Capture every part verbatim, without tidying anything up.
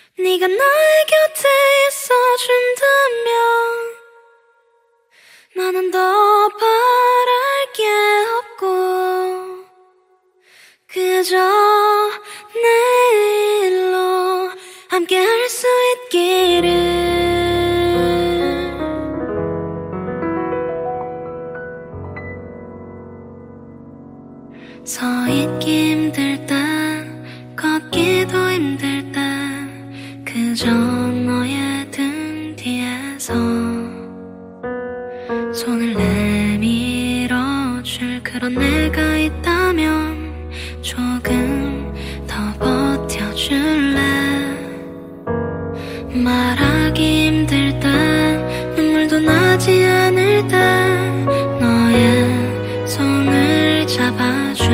네가 나의 곁에 있어준다면 나는 더 바랄 게 없고 그저 내일로 함께 할 수 있기를. 서 있기 힘들 때 걷기도 힘들 때 그저 너의 등 뒤에서 손을 내밀어줄 그런 내가 있다면 조금 더 버텨줄래. 말하기 힘들 때 눈물도 나지 않을 때 너의 손을 잡아줄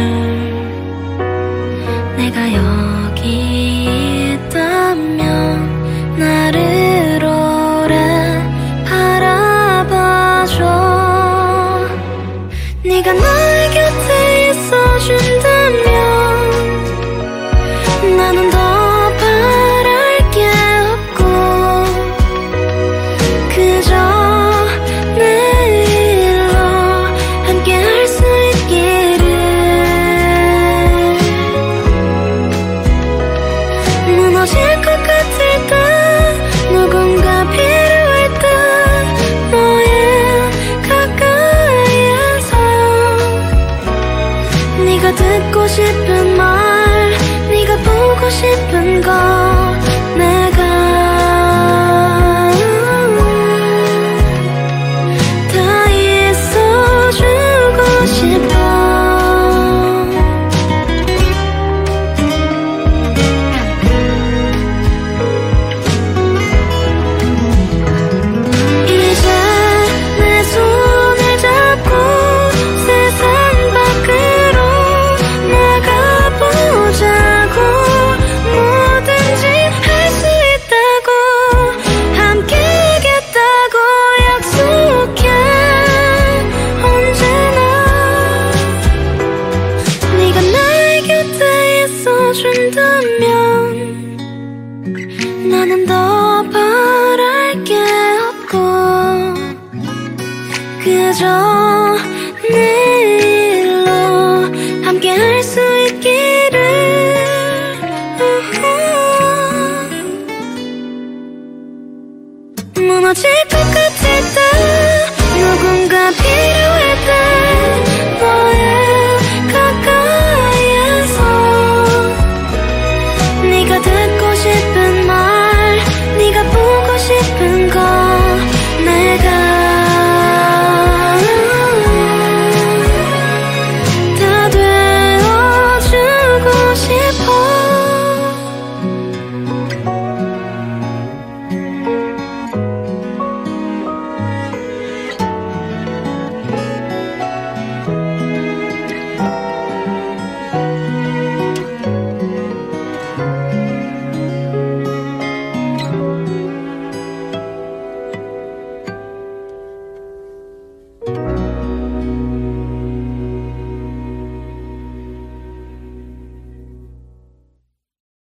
내가 여기 있다면 나를 오래 바라봐줘. 네가 나의 곁에 있어준다면 나는 더 바랄 게 없고 그저 내일로 함께 할 수 있기를. 무너질 것 같을 때 누군가 필요할 때 너의 가까이에서 네가 듣고 싶은 말 네가 보고 싶은 거 내가 다 있어주고 싶어. 이제 내 손을 잡고 세상 밖으로 나가보자고. 뭐든지 할 수 있다고 함께겠다고 약속해. 언제나 네가 나의 곁에 있어준다면 나는 더 바랄 게 없고 그저 내일로 함께 할 수 있기를. 무너질 것 같아